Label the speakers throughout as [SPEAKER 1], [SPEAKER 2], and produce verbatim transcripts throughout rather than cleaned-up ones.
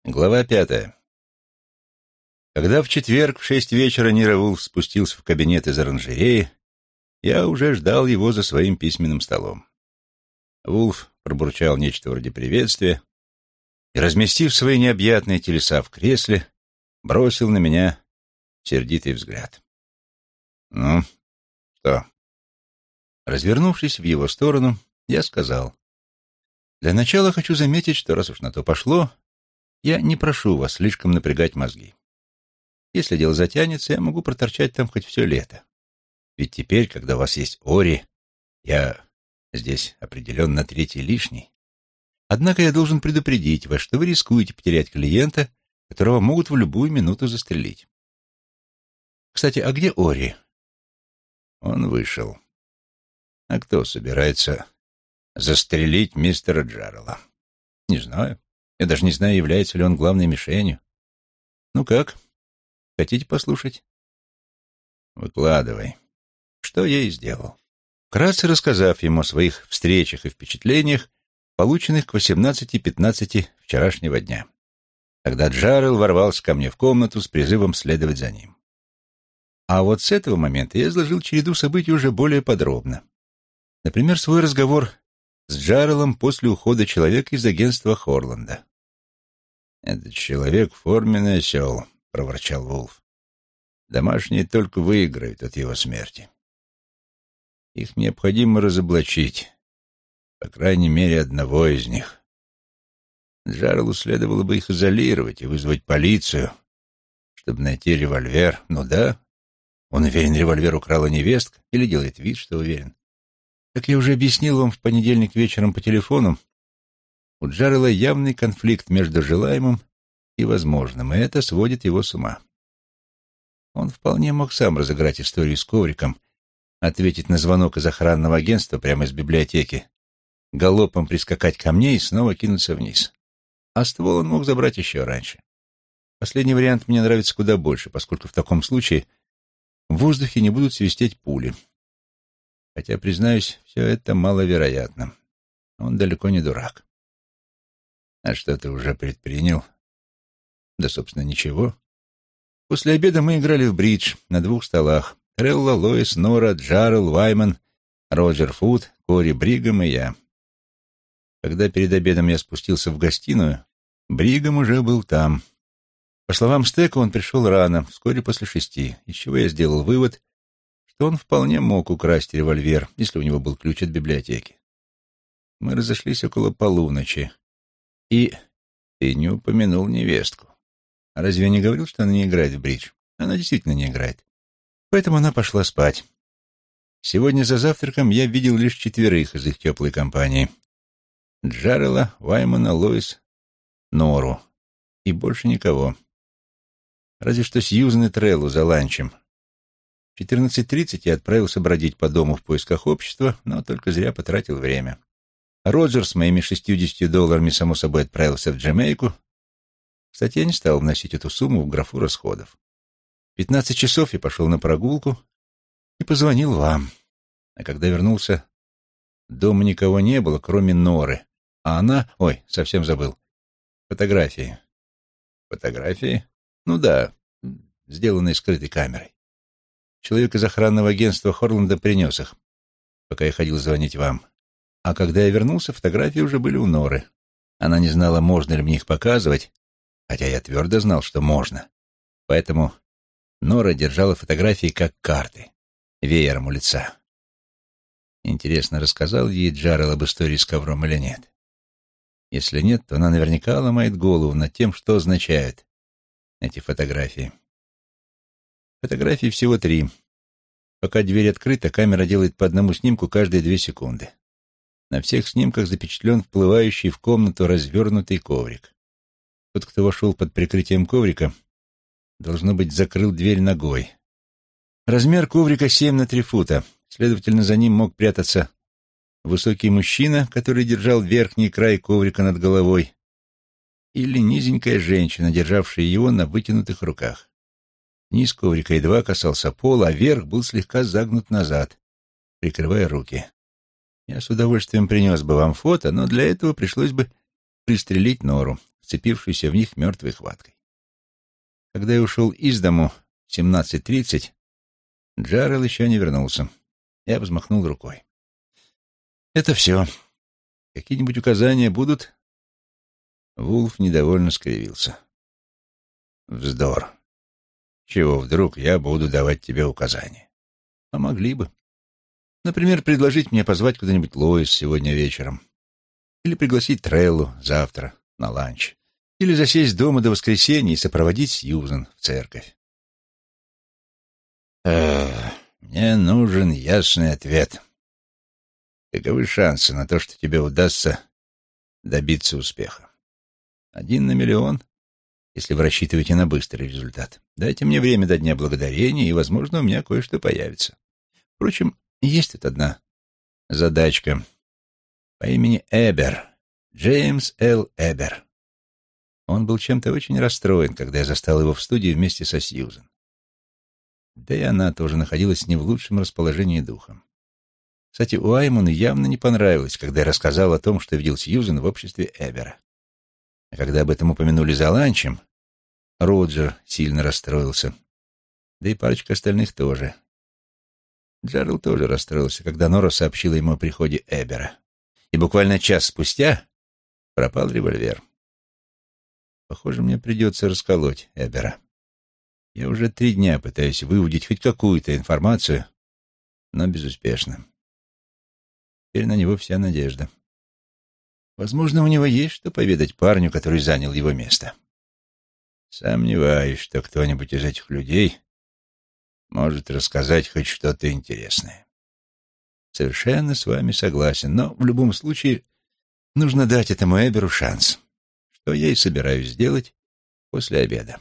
[SPEAKER 1] Глава пятая. Когда в четверг в шесть вечера Ниро Вулф спустился в кабинет из оранжереи, я уже ждал его за своим письменным столом. Вулф пробурчал нечто вроде приветствия и, разместив свои необъятные телеса в кресле, бросил на меня сердитый взгляд. «Ну, что?» Развернувшись в его сторону, я сказал: «Для начала хочу заметить, что, раз уж на то пошло, я не прошу вас слишком напрягать мозги. Если дело затянется, я могу проторчать там хоть все лето. Ведь теперь, когда у вас есть Ори, я здесь определенно третий лишний. Однако я должен предупредить вас, что вы рискуете потерять клиента, которого могут в любую минуту застрелить. Кстати, а где Ори?» Он вышел. А кто собирается застрелить мистера Джаррелла? Не знаю. Я даже не знаю, является ли он главной мишенью. Ну как, хотите послушать? Выкладывай. Что я и сделал. Вкратце рассказав ему о своих встречах и впечатлениях, полученных к восемнадцати пятнадцати вчерашнего дня, когда Джаррелл ворвался ко мне в комнату с призывом следовать за ним. А вот с этого момента я изложил череду событий уже более подробно. Например, свой разговор с Джарреллом после ухода человека из агентства Хорланда. «Этот человек — форменный осел», — проворчал Вулф. «Домашние только выиграют от его смерти. Их необходимо разоблачить, по крайней мере, одного из них. Джарреллу следовало бы их изолировать и вызвать полицию, чтобы найти револьвер. Ну да, он уверен, револьвер украла невестка, или делает вид, что уверен. Как я уже объяснил вам в понедельник вечером по телефону, у Джаррелла явный конфликт между желаемым и возможным, и это сводит его с ума. Он вполне мог сам разыграть историю с ковриком, ответить на звонок из охранного агентства прямо из библиотеки, галопом прискакать ко мне и снова кинуться вниз. А ствол он мог забрать еще раньше. Последний вариант мне нравится куда больше, поскольку в таком случае в воздухе не будут свистеть пули. Хотя, признаюсь, все это маловероятно. Он далеко не дурак. А что ты уже предпринял? Да, собственно, ничего. После обеда мы играли в бридж на двух столах. Трелла, Лоис, Нора, Джаррелл, Вайман, Роджер Фуд, Кори Бригам и я. Когда перед обедом я спустился в гостиную, Бригам уже был там. По словам Стека, он пришел рано, вскоре после шести, из чего я сделал вывод, что он вполне мог украсть револьвер, если у него был ключ от библиотеки. Мы разошлись около полуночи. И ты не упомянул невестку. А разве я не говорил, что она не играет в бридж? Она действительно не играет. Поэтому она пошла спать. Сегодня за завтраком я видел лишь четверых из их теплой компании. Джаррелла, Ваймана, Лоис, Нору. И больше никого. Разве что Сьюзен и Треллу за ланчем. В четырнадцать тридцать я отправился бродить по дому в поисках общества, но только зря потратил время. Роджер с моими шестьюдесятью долларами, само собой, отправился в Джамайку. Кстати, я не стал вносить эту сумму в графу расходов. В пятнадцать часов я пошел на прогулку и позвонил вам. А когда вернулся, дома никого не было, кроме Норы. А она... Ой, совсем забыл. Фотографии. Фотографии? Ну да, сделанные скрытой камерой. Человек из охранного агентства Хорланда принес их, пока я ходил звонить вам. А когда я вернулся, фотографии уже были у Норы. Она не знала, можно ли мне их показывать, хотя я твердо знал, что можно. Поэтому Нора держала фотографии как карты, веером у лица. Интересно, рассказал ей Джаррелл об истории с ковром или нет? Если нет, то она наверняка ломает голову над тем, что означают эти фотографии. Фотографий всего три. Пока дверь открыта, камера делает по одному снимку каждые две секунды. На всех снимках запечатлен вплывающий в комнату развернутый коврик. Тот, кто вошел под прикрытием коврика, должно быть, закрыл дверь ногой. Размер коврика семь на три фута, следовательно, за ним мог прятаться высокий мужчина, который держал верхний край коврика над головой, или низенькая женщина, державшая его на вытянутых руках. Низ коврика едва касался пола, а верх был слегка загнут назад, прикрывая руки. Я с удовольствием принес бы вам фото, но для этого пришлось бы пристрелить Нору. вцепившуюся в них мертвой хваткой. Когда я ушел из дому в семнадцать тридцать, Джарел еще не вернулся. Я взмахнул рукой. «Это все. Какие-нибудь указания будут?» Вулф недовольно скривился. «Вздор. Чего вдруг я буду давать тебе указания? А могли бы. Например, предложить мне позвать куда-нибудь Лоис сегодня вечером. Или пригласить Треллу завтра на ланч. Или засесть дома до воскресенья и сопроводить Сьюзен в церковь. Эх, мне нужен ясный ответ. Каковы шансы на то, что тебе удастся добиться успеха? Один на миллион, если вы рассчитываете на быстрый результат. Дайте мне время до Дня Благодарения, и, возможно, у меня кое-что появится. Впрочем, есть тут одна задачка по имени Эбер, Джеймс Л. Эбер. Он был чем-то очень расстроен, когда я застал его в студии вместе со Сьюзен. Да и она тоже находилась не в лучшем расположении духа. Кстати, Уаймону явно не понравилось, когда я рассказал о том, что видел Сьюзен в обществе Эбера. А когда об этом упомянули за ланчем, Роджер сильно расстроился. Да и парочка остальных тоже. Джарел тоже расстроился, когда Нора сообщила ему о приходе Эбера. И буквально час спустя пропал револьвер. Похоже, мне придется расколоть Эбера. Я уже три дня пытаюсь выудить хоть какую-то информацию, но безуспешно. Теперь на него вся надежда. Возможно, у него есть что поведать парню, который занял его место. Сомневаюсь, что кто-нибудь из этих людей может рассказать хоть что-то интересное. Совершенно с вами согласен, но в любом случае нужно дать этому Эберу шанс, что я и собираюсь сделать после обеда.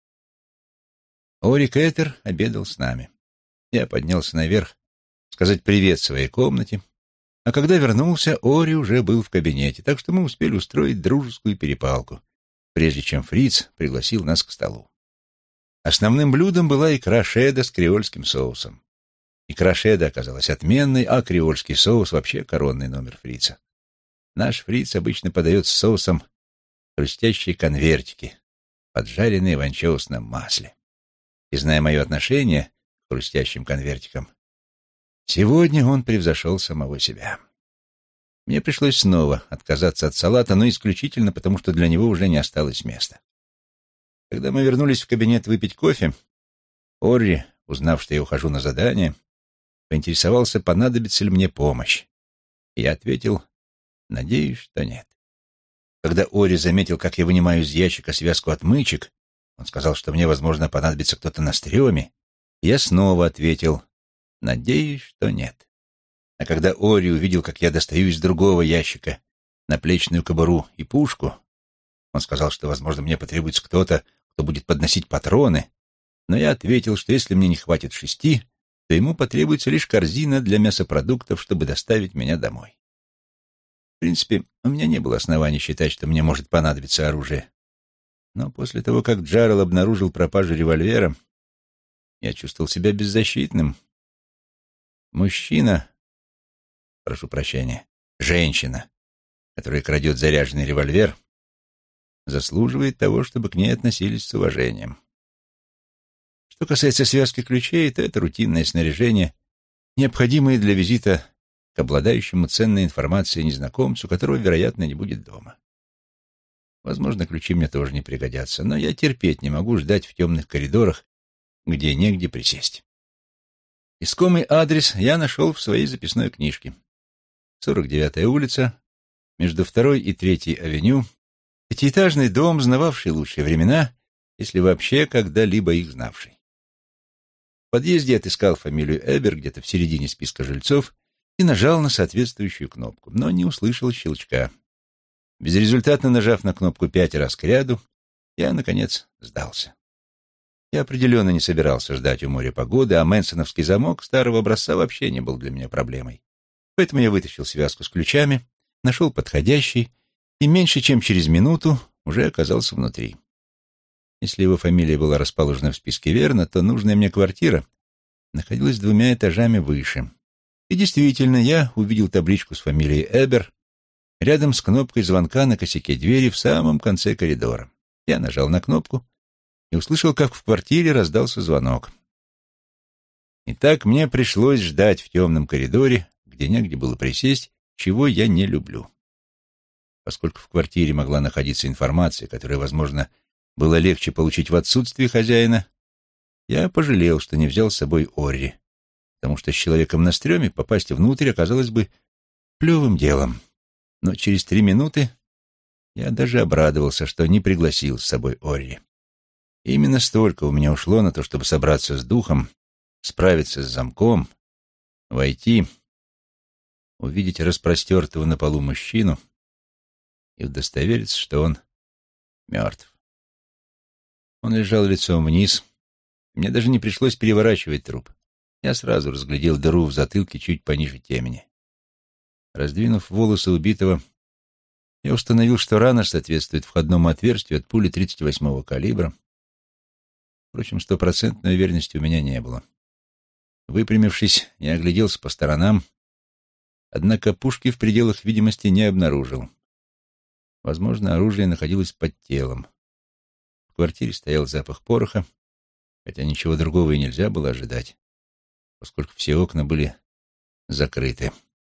[SPEAKER 1] Ори Кэтер обедал с нами. Я поднялся наверх сказать привет своей комнате, а когда вернулся, Ори уже был в кабинете, так что мы успели устроить дружескую перепалку, прежде чем Фриц пригласил нас к столу. Основным блюдом была икра шеда с креольским соусом. Икра шеда оказалась отменной, а креольский соус вообще коронный номер Фрица. Наш Фриц обычно подает с соусом хрустящие конвертики, поджаренные в анчоусном масле. И, зная мое отношение к хрустящим конвертикам, сегодня он превзошел самого себя. Мне пришлось снова отказаться от салата, но исключительно потому, что для него уже не осталось места. Когда мы вернулись в кабинет выпить кофе, Орри, узнав, что я ухожу на задание, поинтересовался, понадобится ли мне помощь. И я ответил, надеюсь, что нет. Когда Орри заметил, как я вынимаю из ящика связку отмычек, он сказал, что мне, возможно, понадобится кто-то на стреме, я снова ответил, надеюсь, что нет. А когда Орри увидел, как я достаю из другого ящика наплечную кобуру и пушку, он сказал, что, возможно, мне потребуется кто-то, кто будет подносить патроны, но я ответил, что если мне не хватит шести, то ему потребуется лишь корзина для мясопродуктов, чтобы доставить меня домой. В принципе, у меня не было оснований считать, что мне может понадобиться оружие. Но после того, как Джарел обнаружил пропажу револьвера, я чувствовал себя беззащитным. Мужчина, прошу прощения, женщина, которая крадет заряженный револьвер, заслуживает того, чтобы к ней относились с уважением. Что касается связки ключей, то это рутинное снаряжение, необходимое для визита к обладающему ценной информацией незнакомцу, которого, вероятно, не будет дома. Возможно, ключи мне тоже не пригодятся, но я терпеть не могу ждать в темных коридорах, где негде присесть. Искомый адрес я нашел в своей записной книжке. сорок девятая улица, между второй и третьей авеню, пятиэтажный дом, знававший лучшие времена, если вообще когда-либо их знавший. В подъезде отыскал фамилию Эбер где-то в середине списка жильцов и нажал на соответствующую кнопку, но не услышал щелчка. Безрезультатно нажав на кнопку пять раз кряду, я, наконец, сдался. Я определенно не собирался ждать у моря погоды, а мэнсоновский замок старого образца вообще не был для меня проблемой. Поэтому я вытащил связку с ключами, нашел подходящий и меньше чем через минуту уже оказался внутри. Если его фамилия была расположена в списке верно, то нужная мне квартира находилась двумя этажами выше. И действительно, я увидел табличку с фамилией Эбер, рядом с кнопкой звонка на косяке двери в самом конце коридора. Я нажал на кнопку и услышал, как в квартире раздался звонок. Итак, мне пришлось ждать в темном коридоре, где негде было присесть, чего я не люблю. Поскольку в квартире могла находиться информация, которую, возможно, было легче получить в отсутствии хозяина, я пожалел, что не взял с собой Орри, потому что с человеком на стреме попасть внутрь оказалось бы плевым делом. Но через три минуты я даже обрадовался, что не пригласил с собой Орри. И именно столько у меня ушло на то, чтобы собраться с духом, справиться с замком, войти, увидеть распростертого на полу мужчину и удостовериться, что он мертв. Он лежал лицом вниз. Мне даже не пришлось переворачивать труп. Я сразу разглядел дыру в затылке чуть пониже темени. Раздвинув волосы убитого, я установил, что рана соответствует входному отверстию от пули тридцать восьмого калибра. Впрочем, стопроцентной уверенности у меня не было. Выпрямившись, я огляделся по сторонам, однако пушки в пределах видимости не обнаружил. Возможно, оружие находилось под телом. В квартире стоял запах пороха, хотя ничего другого и нельзя было ожидать, поскольку все окна были закрыты.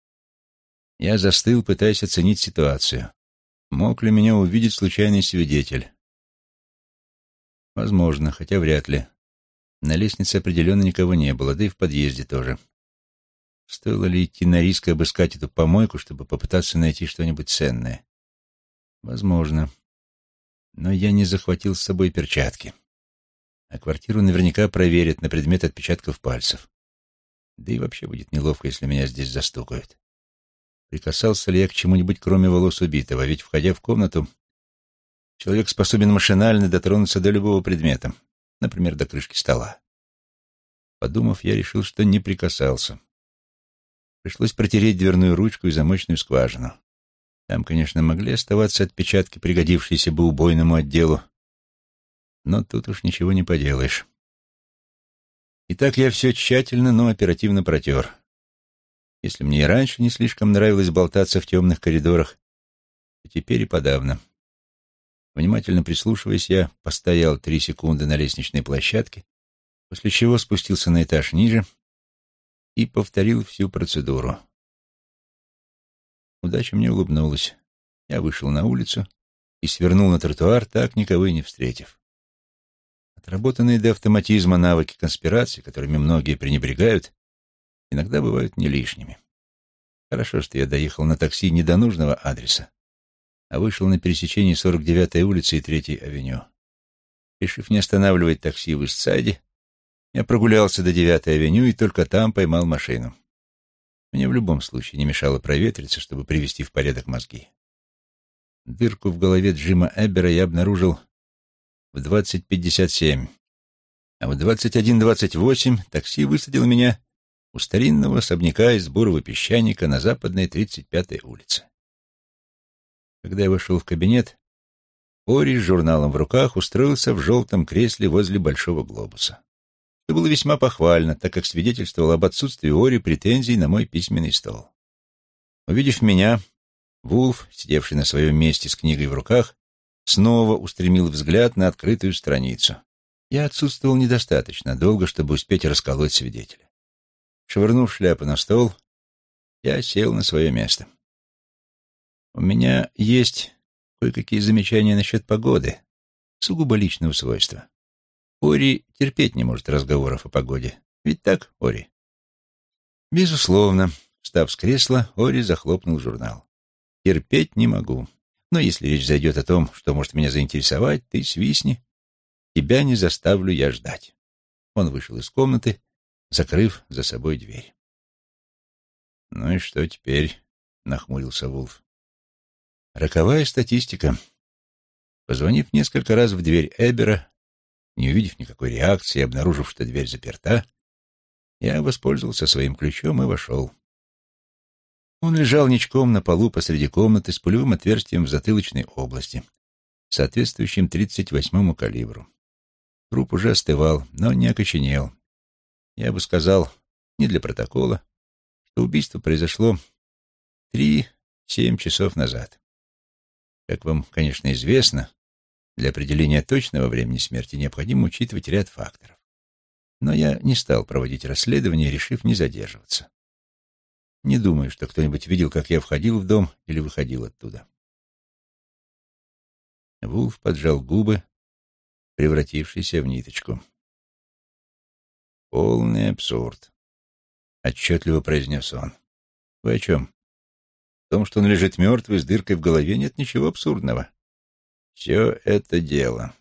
[SPEAKER 1] Я застыл, пытаясь оценить ситуацию. Мог ли меня увидеть случайный свидетель? Возможно, хотя вряд ли. На лестнице определенно никого не было, да и в подъезде тоже. Стоило ли идти на риск и обыскать эту помойку, чтобы попытаться найти что-нибудь ценное? Возможно. Но я не захватил с собой перчатки. А квартиру наверняка проверят на предмет отпечатков пальцев. Да и вообще будет неловко, если меня здесь застукают. Прикасался ли я к чему-нибудь, кроме волос убитого? Ведь, входя в комнату, человек способен машинально дотронуться до любого предмета, например, до крышки стола. Подумав, я решил, что не прикасался. Пришлось протереть дверную ручку и замочную скважину. Там, конечно, могли оставаться отпечатки, пригодившиеся бы убойному отделу, но тут уж ничего не поделаешь. Итак, я все тщательно, но оперативно протер. Если мне и раньше не слишком нравилось болтаться в темных коридорах, то теперь и подавно. Внимательно прислушиваясь, я постоял три секунды на лестничной площадке, после чего спустился на этаж ниже и повторил всю процедуру. Удача мне улыбнулась. Я вышел на улицу и свернул на тротуар, так никого и не встретив. Отработанные до автоматизма навыки конспирации, которыми многие пренебрегают, иногда бывают не лишними. Хорошо, что я доехал на такси не до нужного адреса, а вышел на пересечении сорок девятой улицы и третьей авеню. Решив не останавливать такси в Истсайде, я прогулялся до девятой авеню и только там поймал машину. Мне в любом случае не мешало проветриться, чтобы привести в порядок мозги. Дырку в голове Джима Эббера я обнаружил в двадцать пятьдесят семь, а в двадцать один двадцать восемь такси высадило меня у старинного особняка из бурого песчаника на западной тридцать пятой улице. Когда я вошел в кабинет, Орри с журналом в руках устроился в желтом кресле возле большого глобуса. Это было весьма похвально, так как свидетельствовало об отсутствии Орри претензий на мой письменный стол. Увидев меня, Вулф, сидевший на своем месте с книгой в руках, снова устремил взгляд на открытую страницу. Я отсутствовал недостаточно долго, чтобы успеть расколоть свидетеля. Швырнув шляпу на стол, я сел на свое место. У меня есть кое-какие замечания насчет погоды, сугубо личного свойства. Орри терпеть не может разговоров о погоде. Ведь так, Орри? Безусловно. Встав с кресла, Орри захлопнул журнал. Терпеть не могу. Но если речь зайдет о том, что может меня заинтересовать, ты свистни. Тебя не заставлю я ждать. Он вышел из комнаты, закрыв за собой дверь. «Ну и что теперь?» — нахмурился Вулф. «Роковая статистика». Позвонив несколько раз в дверь Эббера, не увидев никакой реакции, обнаружив, что дверь заперта, я воспользовался своим ключом и вошел. Он лежал ничком на полу посреди комнаты с пулевым отверстием в затылочной области, соответствующим тридцать восьмому калибру. Труп уже остывал, но не окоченел. Я бы сказал, не для протокола, что убийство произошло три, Семь часов назад. Как вам, конечно, известно, для определения точного времени смерти необходимо учитывать ряд факторов. Но я не стал проводить расследование, решив не задерживаться. Не думаю, что кто-нибудь видел, как я входил в дом или выходил оттуда. Вулф поджал губы, превратившиеся в ниточку. «Полный абсурд», — отчетливо произнес он. «Вы о чем? В том, что он лежит мертвый с дыркой в голове, нет ничего абсурдного. Все это дело.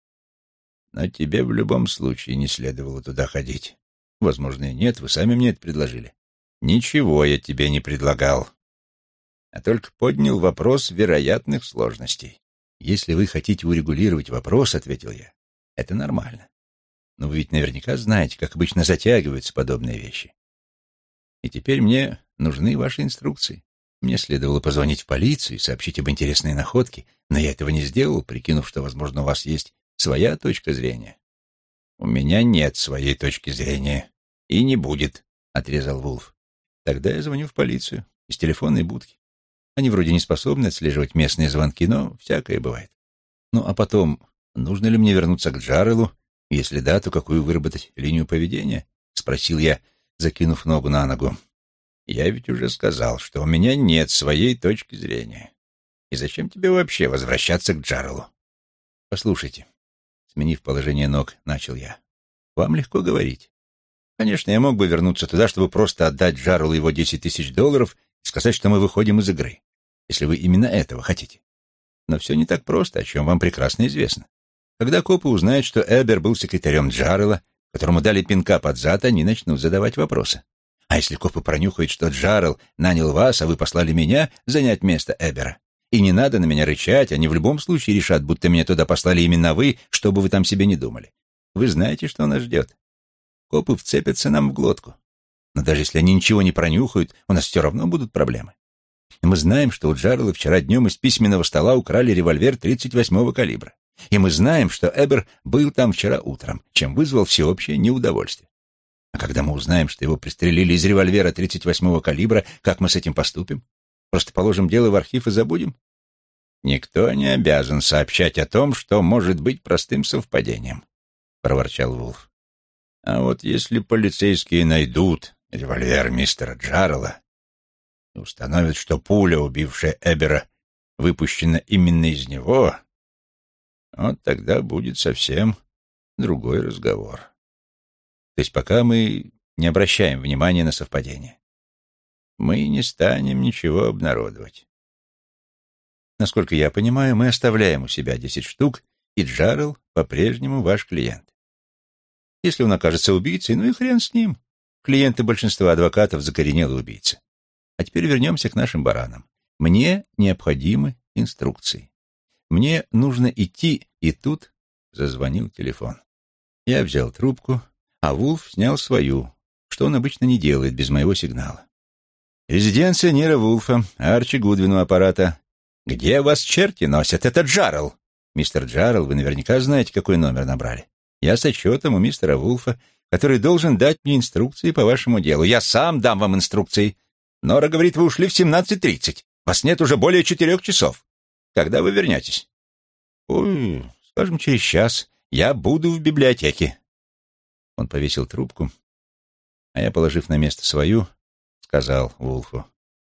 [SPEAKER 1] Но тебе в любом случае не следовало туда ходить. Возможно, и нет, вы сами мне это предложили. Ничего я тебе не предлагал, а только поднял вопрос вероятных сложностей. Если вы хотите урегулировать вопрос, — ответил я, — это нормально. Но вы ведь наверняка знаете, как обычно затягиваются подобные вещи. И теперь мне нужны ваши инструкции. Мне следовало позвонить в полицию и сообщить об интересной находке, но я этого не сделал, прикинув, что, возможно, у вас есть своя точка зрения. «У меня нет своей точки зрения. И не будет», — отрезал Вулф. «Тогда я звоню в полицию из телефонной будки. Они вроде не способны отслеживать местные звонки, но всякое бывает. Ну, а потом, нужно ли мне вернуться к Джарелу? Если да, то какую выработать линию поведения?» — спросил я, закинув ногу на ногу. «Я ведь уже сказал, что у меня нет своей точки зрения. И зачем тебе вообще возвращаться к Джарелу?» «Послушайте», — сменив положение ног, начал я, — «вам легко говорить. Конечно, я мог бы вернуться туда, чтобы просто отдать Джарелу его десять тысяч долларов и сказать, что мы выходим из игры, если вы именно этого хотите. Но все не так просто, о чем вам прекрасно известно. Когда копы узнают, что Эбер был секретарем Джарела, которому дали пинка под зад, они начнут задавать вопросы. А если копы пронюхают, что Джарел нанял вас, а вы послали меня занять место Эбера, и не надо на меня рычать, они в любом случае решат, будто меня туда послали именно вы, что бы вы там себе не думали. Вы знаете, что нас ждет. Копы вцепятся нам в глотку. Но даже если они ничего не пронюхают, у нас все равно будут проблемы. И мы знаем, что у Джарела вчера днем из письменного стола украли револьвер тридцать восьмого калибра. И мы знаем, что Эбер был там вчера утром, чем вызвал всеобщее неудовольствие. А когда мы узнаем, что его пристрелили из револьвера тридцать восьмого калибра, как мы с этим поступим? Просто положим дело в архив и забудем? «Никто не обязан сообщать о том, что может быть простым совпадением», — проворчал Вулф. «А вот если полицейские найдут револьвер мистера Джарела и установят, что пуля, убившая Эбера, выпущена именно из него, вот тогда будет совсем другой разговор. То есть пока мы не обращаем внимания на совпадение, мы не станем ничего обнародовать. Насколько я понимаю, мы оставляем у себя десять штук, и Джарел по-прежнему ваш клиент. Если он окажется убийцей, ну и хрен с ним. Клиенты большинства адвокатов закоренелые убийцы. А теперь вернемся к нашим баранам. Мне необходимы инструкции. Мне нужно идти, и тут зазвонил телефон. Я взял трубку, а Вулф снял свою, что он обычно не делает без моего сигнала. «Резиденция Нира Вулфа, Арчи Гудвин у аппарата. Где вас черти носят? Это Джарел!» «Мистер Джарел, вы наверняка знаете, какой номер набрали. Я с отчетом у мистера Вулфа, который должен дать мне инструкции по вашему делу. Я сам дам вам инструкции. Нора говорит, вы ушли в семнадцать тридцать. Вас нет уже более четырех часов. Когда вы вернетесь?» «Ой, скажем, через час. Я буду в библиотеке». Он повесил трубку, а я, положив на место свою, сказал Вулфу: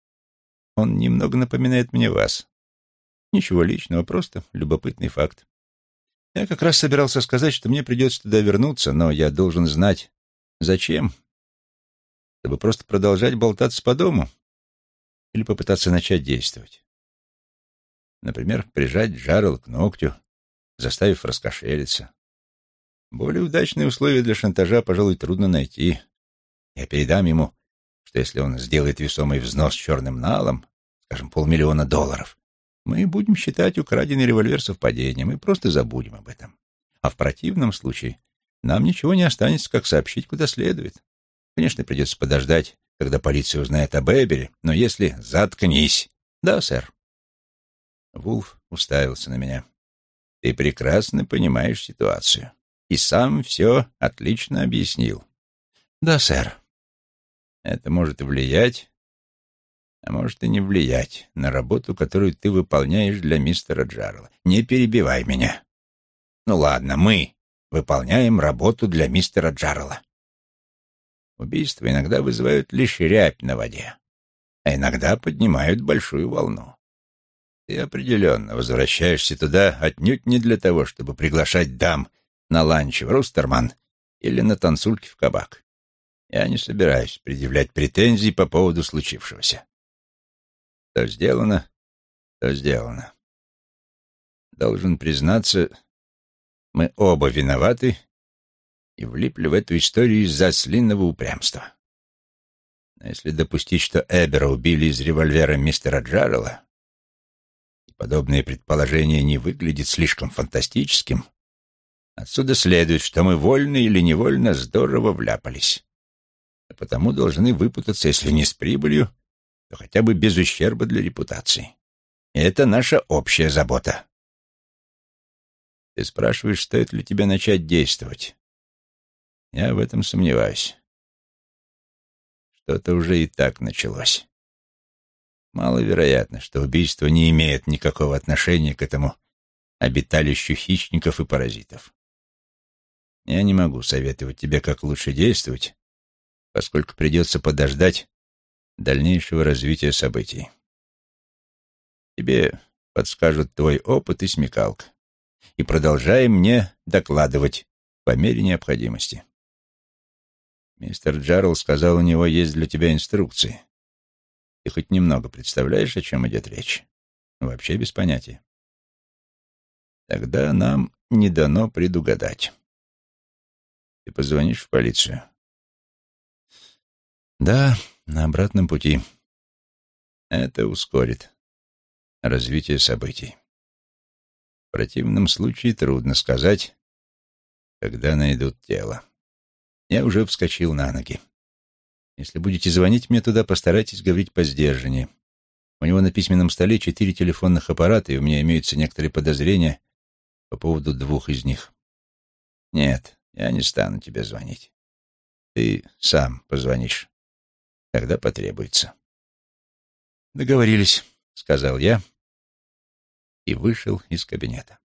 [SPEAKER 1] «Он немного напоминает мне вас. Ничего личного, просто любопытный факт. Я как раз собирался сказать, что мне придется туда вернуться, но я должен знать, зачем. Чтобы просто продолжать болтаться по дому или попытаться начать действовать. Например, прижать Джарел к ногтю, заставив раскошелиться. Более удачные условия для шантажа, пожалуй, трудно найти. Я передам ему, что если он сделает весомый взнос черным налом, скажем, полмиллиона долларов, мы будем считать украденный револьвер совпадением и просто забудем об этом. А в противном случае нам ничего не останется, как сообщить куда следует. Конечно, придется подождать, когда полиция узнает об Эбере, но если... Заткнись. Да, сэр. Вулф уставился на меня. Ты прекрасно понимаешь ситуацию. И сам все отлично объяснил. Да, сэр. Это может влиять а может и не влиять на работу, которую ты выполняешь для мистера Джаррелла. Не перебивай меня. Ну ладно, мы выполняем работу для мистера Джаррелла. Убийства иногда вызывают лишь рябь на воде, а иногда поднимают большую волну. Ты определенно возвращаешься туда отнюдь не для того, чтобы приглашать дам на ланч в Рустерман или на танцульки в кабак. Я не собираюсь предъявлять претензий по поводу случившегося. Что сделано, то сделано. Должен признаться, мы оба виноваты и влипли в эту историю из-за ослиного упрямства. Но если допустить, что Эбера убили из револьвера мистера Джаррелла, и подобное предположение не выглядит слишком фантастическим, отсюда следует, что мы вольно или невольно здорово вляпались, а потому должны выпутаться, если не с прибылью, то хотя бы без ущерба для репутации. И это наша общая забота. Ты спрашиваешь, стоит ли тебе начать действовать. Я в этом сомневаюсь. Что-то уже и так началось. Маловероятно, что убийство не имеет никакого отношения к этому обиталищу хищников и паразитов. Я не могу советовать тебе, как лучше действовать, поскольку придется подождать дальнейшего развития событий. Тебе подскажут твой опыт и смекалка, и продолжай мне докладывать по мере необходимости. Мистер Джаррелл сказал, у него есть для тебя инструкции. Ты хоть немного представляешь, о чем идет речь? Вообще без понятия. Тогда нам не дано предугадать. Ты позвонишь в полицию? Да, на обратном пути. Это ускорит развитие событий. В противном случае трудно сказать, когда найдут тело. Я уже вскочил на ноги. Если будете звонить мне туда, постарайтесь говорить посдержаннее. У него на письменном столе четыре телефонных аппарата, и у меня имеются некоторые подозрения по поводу двух из них. Нет, я не стану тебе звонить. Ты сам позвонишь, когда потребуется. Договорились, сказал я и вышел из кабинета.